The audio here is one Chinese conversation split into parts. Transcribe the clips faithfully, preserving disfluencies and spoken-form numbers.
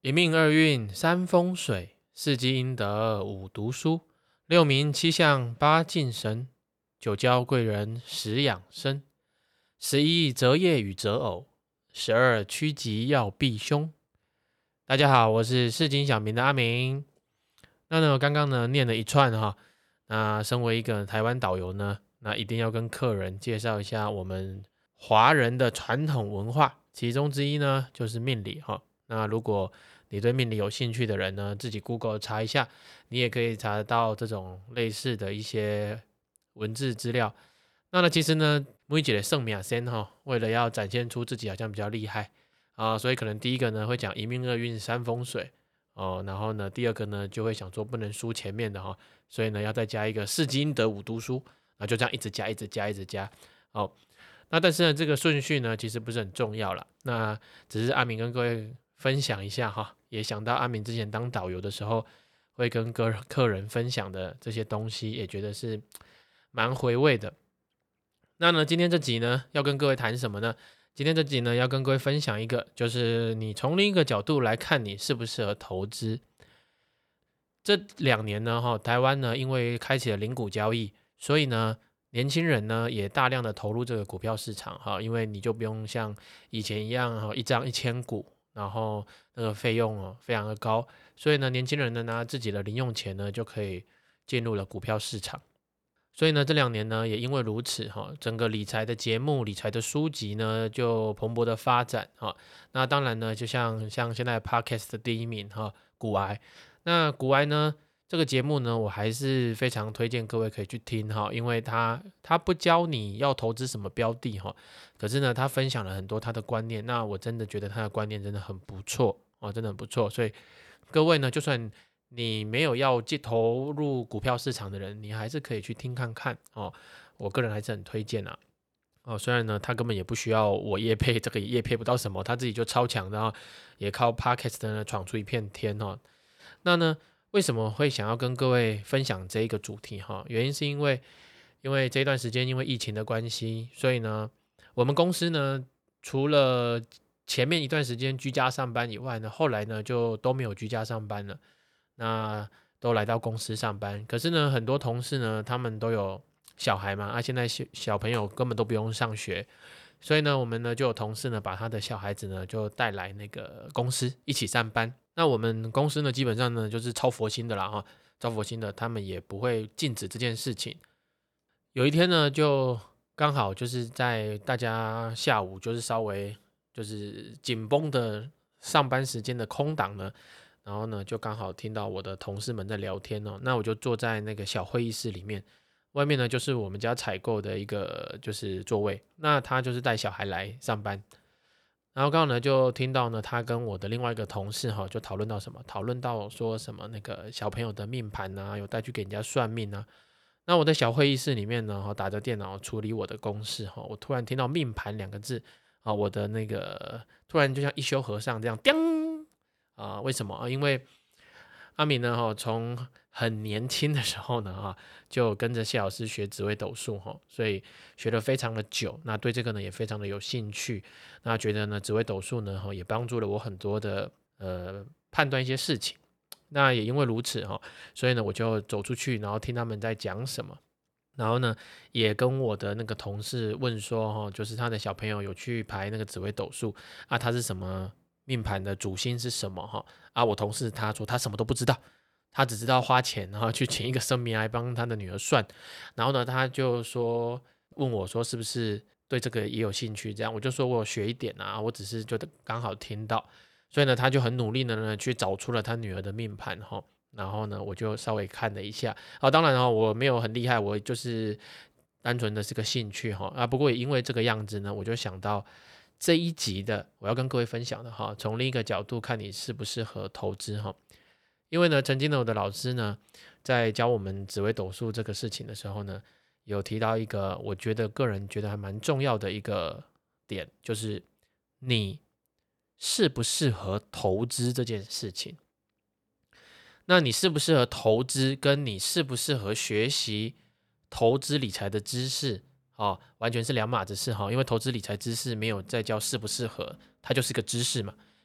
一命二运三风水，四积阴德五读书，六名七相八敬神，九交贵人十养生，十一择业与择偶，十二趋吉要避凶。大家好，我是市井小民的阿明。那呢，我刚刚呢念了一串哈，那身为一个台湾导游呢，那一定要跟客人介绍一下我们华人的传统文化，其中之一呢就是命理哈。那如果你对命理有兴趣的人呢，自己 Google 查一下，你也可以查得到这种类似的一些文字资料。那呢，其实呢，每一个圣命先哈，为了要展现出自己好像比较厉害啊，所以可能第一个呢会讲一命二运三风水哦，然后呢第二个呢就会想说不能输前面的哈，所以呢要再加一个四积阴德五读书，那就这样一直加一直加一直加哦。那但是呢这个顺序呢其实不是很重要啦，那只是阿明跟各位分享一下哈，也想到阿明之前当导游的时候会跟客客人分享的这些东西，也觉得是蛮回味的。那呢，今天这集呢，要跟各位谈什么呢？今天这集呢，要跟各位分享一个，就是你从另一个角度来看，你适不适合投资。这两年呢，哈，台湾呢，因为开启了零股交易，所以呢，年轻人呢也大量的投入这个股票市场，哈，因为你就不用像以前一样，哈，一张一千股，然后那个费用哦非常的高，所以呢，年轻人呢拿自己的零用钱呢就可以进入了股票市场。所以呢，这两年呢，也因为如此哈，整个理财的节目、理财的书籍呢，就蓬勃的发展哈。那当然呢，就像像现在 Podcast 的第一名哈，股癌。那股癌呢，这个节目呢，我还是非常推荐各位可以去听哈，因为他他不教你要投资什么标的哈，可是呢，他分享了很多他的观念，那我真的觉得他的观念真的很不错哦，真的很不错。所以各位呢，就算你没有要去投入股票市场的人，你还是可以去听看看哦。我个人还是很推荐啊。哦，虽然呢，他根本也不需要我业配，这个也业配不到什么，他自己就超强的哦，也靠 Podcast 呢闯出一片天哦。那呢，为什么会想要跟各位分享这一个主题哈？原因是因为，因为这段时间因为疫情的关系，所以呢，我们公司呢，除了前面一段时间居家上班以外呢，后来呢就都没有居家上班了。那都来到公司上班，可是呢，很多同事呢，他们都有小孩嘛，啊，现在小小朋友根本都不用上学，所以呢，我们呢就有同事呢把他的小孩子呢就带来那个公司一起上班。那我们公司呢基本上呢就是超佛心的啦哈，超佛心的，他们也不会禁止这件事情。有一天呢，就刚好就是在大家下午就是稍微就是紧绷的上班时间的空档呢，然后呢就刚好听到我的同事们在聊天哦，那我就坐在那个小会议室里面，外面呢就是我们家采购的一个就是座位，那他就是带小孩来上班，然后刚好呢就听到呢他跟我的另外一个同事哈、哦、就讨论到什么，讨论到说什么那个小朋友的命盘啊，有带去给人家算命啊。那我在小会议室里面呢，打着电脑处理我的公事哈，我突然听到命盘两个字啊，我的那个突然就像一休和尚这样，叮啊，为什么啊？因为阿敏呢哈，从很年轻的时候呢哈，就跟着谢老师学紫微斗数哈，所以学了非常的久，那对这个呢也非常的有兴趣，那觉得呢紫微斗数呢哈也帮助了我很多的呃判断一些事情。那也因为如此哈，所以呢，我就走出去，然后听他们在讲什么，然后呢，也跟我的那个同事问说哈，就是他的小朋友有去排那个紫微斗数啊，他是什么命盘的主星是什么哈啊，我同事他说他什么都不知道，他只知道花钱然后去请一个生命来帮他的女儿算，然后呢，他就说问我说是不是对这个也有兴趣，这样我就说我有学一点啊，我只是觉得刚好听到。所以呢，他就很努力的呢去找出了他女儿的命盘哈，然后呢，我就稍微看了一下啊，当然哈，我没有很厉害，我就是单纯的是个兴趣哈啊，不过也因为这个样子呢，我就想到这一集的我要跟各位分享的哈，从另一个角度看你适不适合投资哈，因为呢，曾经呢我的老师呢在教我们紫微斗数这个事情的时候呢，有提到一个我觉得个人觉得还蛮重要的一个点，就是你适不适合投资这件事情。那你适不适合投资，跟你适不适合学习投资理财的知识，哦，完全是两码子事哈。因为投资理财知识没有在教适不适合，它就是个知识嘛。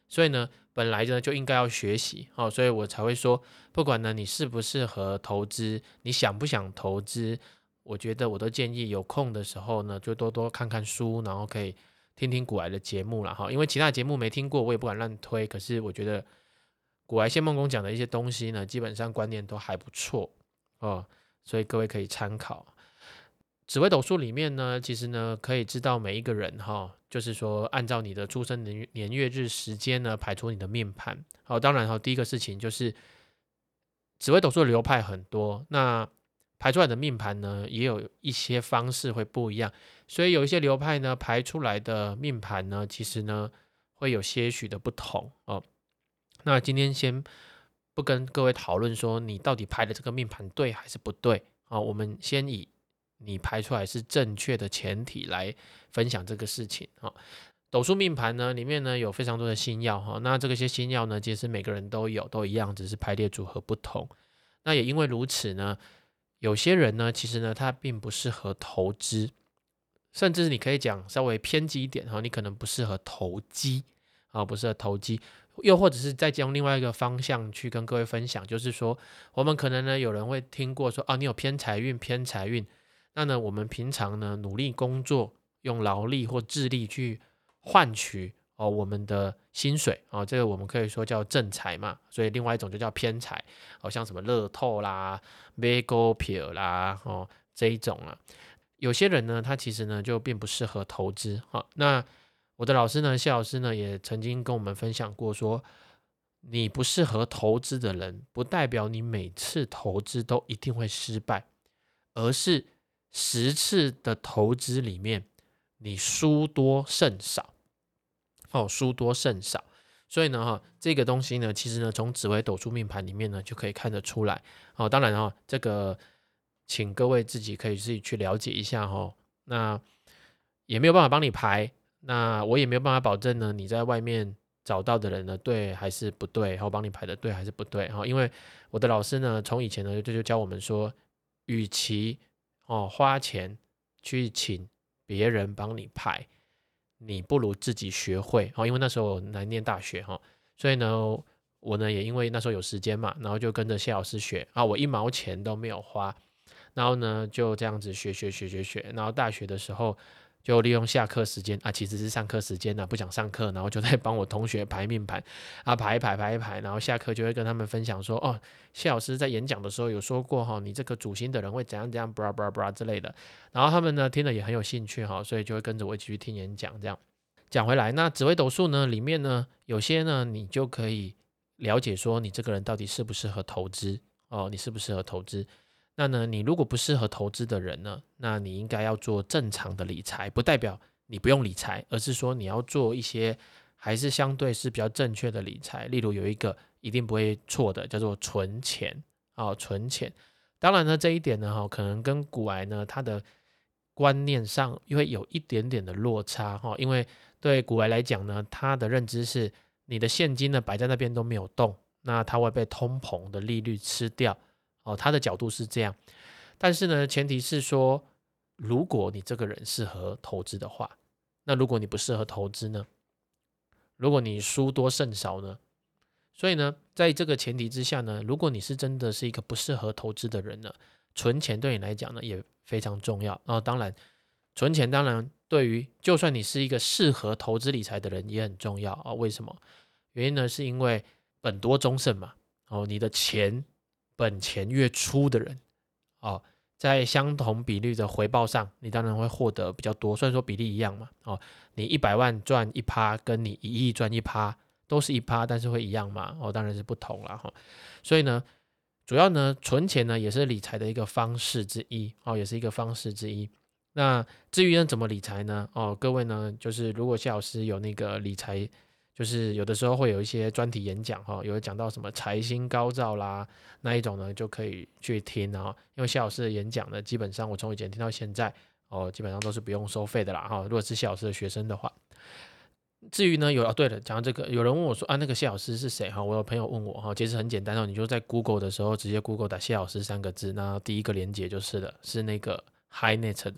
所以呢，本来呢就应该要学习哦，所以我才会说，不管呢你适不适合投资，你想不想投资，我觉得我都建议有空的时候呢，就多多看看书，然后可以听听股癌的节目啦哈，因为其他节目没听过，我也不敢乱推，可是我觉得股癌谢梦工讲的一些东西呢，基本上观念都还不错哦，所以各位可以参考。紫微斗数里面呢，其实呢可以知道每一个人哈，就是说按照你的出生年年月日时间呢排出你的命盘。好，当然哈，第一个事情就是紫微斗数的流派很多，那排出来的命盘呢也有一些方式会不一样，所以有一些流派呢排出来的命盘呢，其实呢会有些许的不同哦。那今天先不跟各位讨论说你到底排的这个命盘对还是不对啊、哦，我们先以你排出来是正确的前提来分享这个事情啊。斗数命盘呢里面呢有非常多的星曜哈，那这些星曜呢其实每个人都有，都一样，只是排列组合不同。那也因为如此呢，有些人呢其实呢他并不适合投资，甚至你可以讲稍微偏激一点哈，你可能不适合投机啊，不适合投机。又或者是再用另外一个方向去跟各位分享，就是说我们可能呢有人会听过说啊，你有偏财运，偏财运。那呢，我们平常呢努力工作，用劳力或智力去换取哦我们的薪水哦，这个我们可以说叫正财嘛。所以另外一种就叫偏财，好、哦、像什么乐透啦、买股票啦哦这一种啊。有些人呢，他其实呢就并不适合投资。好、哦，那我的老师呢，谢老师呢也曾经跟我们分享过说，你不适合投资的人，不代表你每次投资都一定会失败，而是十次的投资里面，你输多胜少，哦，输多胜少。所以呢，哈，这个东西呢，其实呢，从紫微斗数命盘里面呢，就可以看得出来。哦，当然哈，这个请各位自己可以自己去了解一下哈。那也没有办法帮你排，那我也没有办法保证呢，你在外面找到的人呢，对还是不对，然后帮你排的对还是不对。哈，因为我的老师呢，从以前呢就就教我们说，与其哦花钱去请别人帮你排，你不如自己学会。哦，因为那时候我来念大学哈，所以呢，我呢也因为那时候有时间嘛，然后就跟着谢老师学啊，我一毛钱都没有花，然后呢就这样子学学学学学，然后大学的时候就利用下课时间啊，其实是上课时间呢、啊，不想上课，然后就在帮我同学排命盘啊，排一排排一排，然后下课就会跟他们分享说，哦，谢老师在演讲的时候有说过哈，你这个主星的人会怎样怎样，bra bra bra 之类的，然后他们呢听了也很有兴趣哈，所以就会跟着我一起去听演讲。这样讲回来，那紫微斗数呢里面呢有些呢你就可以了解说你这个人到底适不适合投资哦，你适不适合投资？那呢，你如果不适合投资的人呢，那你应该要做正常的理财，不代表你不用理财，而是说你要做一些还是相对是比较正确的理财。例如有一个一定不会错的，叫做存钱哦，存钱。当然呢，这一点呢，哈，可能跟股癌呢它的观念上会有一点点的落差哈，因为对股癌来讲呢，他的认知是你的现金呢摆在那边都没有动，那它会被通膨的利率吃掉。哦，他的角度是这样，但是呢，前提是说，如果你这个人适合投资的话，那如果你不适合投资呢？如果你输多胜少呢？所以呢，在这个前提之下呢，如果你是真的是一个不适合投资的人呢，存钱对你来讲呢也非常重要。然后当然，存钱当然对于就算你是一个适合投资理财的人也很重要啊。为什么？原因呢，是因为本多终胜嘛。哦，你的钱本钱越粗的人，哦，在相同比率的回报上，你当然会获得比较多。虽然说比例一样嘛，哦，你一百万赚一趴，跟你一亿赚一趴，都是一趴，但是会一样嘛？哦，当然是不同啦。哈、哦。所以呢，主要呢，存钱呢也是理财的一个方式之一，哦，也是一个方式之一。那至于呢怎么理财呢？哦，各位呢，就是如果谢老师有那个理财。就是有的时候会有一些专题演讲哈，有讲到什么财星高照啦那一种呢，就可以去听啊。因为谢老师的演讲呢，基本上我从以前听到现在哦，基本上都是不用收费的啦哈。如果是谢老师的学生的话，至于呢有哦对了，讲到这个，有人问我说啊，那个谢老师是谁哈？我有朋友问我哈，其实很简单哦，你就在 Google 的时候直接 Google 打谢老师三个字，那第一个连结就是了，是那个 HiNet 的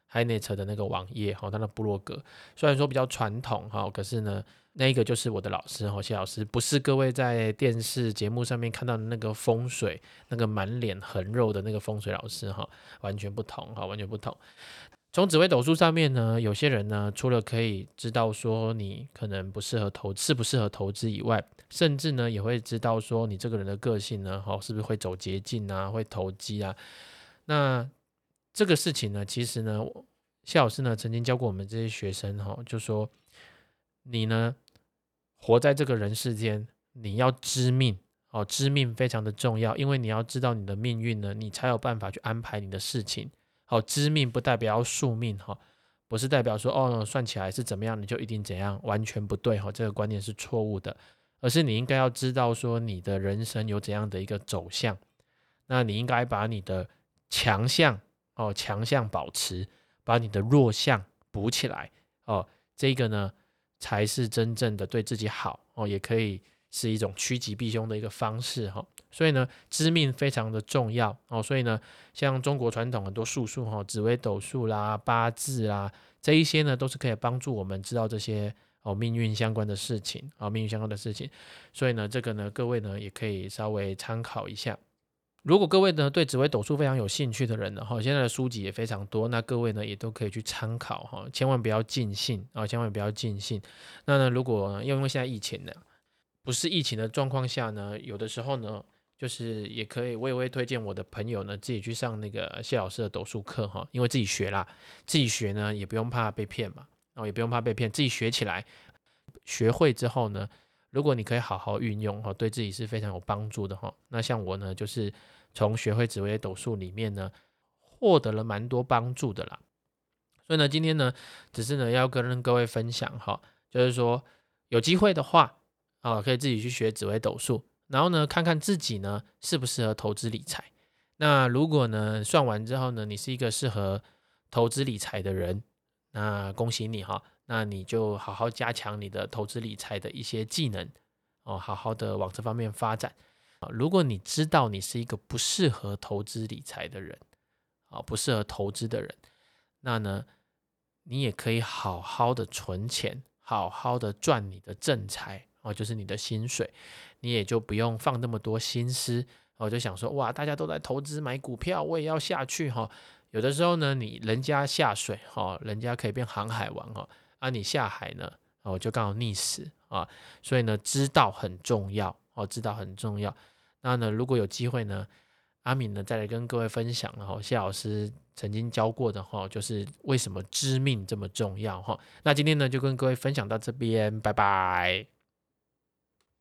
HiNet 的那个网页哈，他的部落格虽然说比较传统哈，可是呢，那一个就是我的老师哈，谢老师，不是各位在电视节目上面看到的那个风水，那个满脸横肉的那个风水老师哈，完全不同哈，完全不同。从紫微斗数上面呢，有些人呢，除了可以知道说你可能不适合投适不适合投资以外，甚至呢也会知道说你这个人的个性呢，哦，是不是会走捷径啊，会投机啊？那这个事情呢，其实呢，谢老师呢曾经教过我们这些学生哈，就说你呢活在这个人世间，你要知命哦，知命非常的重要，因为你要知道你的命运呢，你才有办法去安排你的事情。好，知命不代表要宿命哈，不是代表说哦算起来是怎么样你就一定怎样，完全不对哈，这个观念是错误的，而是你应该要知道说你的人生有怎样的一个走向，那你应该把你的强项哦强项保持，把你的弱项补起来哦，这个呢才是真正的对自己好哦，也可以是一种趋吉避凶的一个方式哈。所以呢，知命非常的重要哦。所以呢，像中国传统很多术数哈，紫微斗数啦、八字啦，这一些呢，都是可以帮助我们知道这些哦命运相关的事情啊、哦，命运相关的事情。所以呢，这个呢，各位呢也可以稍微参考一下。如果各位呢对紫微斗数非常有兴趣的人呢，哈，现在的书籍也非常多，那各位呢也都可以去参考哈，千万不要尽信啊、哦，千万不要尽信。那呢，如果因为现在疫情呢，不是疫情的状况下呢，有的时候呢。就是也可以，我也会推荐我的朋友呢自己去上那个谢老师的斗数课哈，因为自己学啦，自己学呢也不用怕被骗嘛，哦也不用怕被骗，自己学起来，学会之后呢，如果你可以好好运用哈，对自己是非常有帮助的哈。那像我呢，就是从学会紫微斗数里面呢，获得了蛮多帮助的啦。所以呢，今天呢，只是呢要跟各位分享哈，就是说有机会的话啊，可以自己去学紫微斗数。然后呢，看看自己呢适不适合投资理财。那如果呢算完之后呢，你是一个适合投资理财的人，那恭喜你哈，那你就好好加强你的投资理财的一些技能哦，好好的往这方面发展。如果你知道你是一个不适合投资理财的人，啊，不适合投资的人，那呢，你也可以好好的存钱，好好的赚你的正财哦，就是你的薪水。你也就不用放那么多心思，我就想说，哇，大家都在投资买股票，我也要下去哈。有的时候呢，你人家下水哈，人家可以变航海王哈，啊，你下海呢，哦，就刚好溺死啊。所以呢，知道很重要哦，知道很重要。那呢，如果有机会呢，阿敏呢再来跟各位分享了哈，谢老师曾经教过的哈，就是为什么知命这么重要哈。那今天呢，就跟各位分享到这边，拜拜。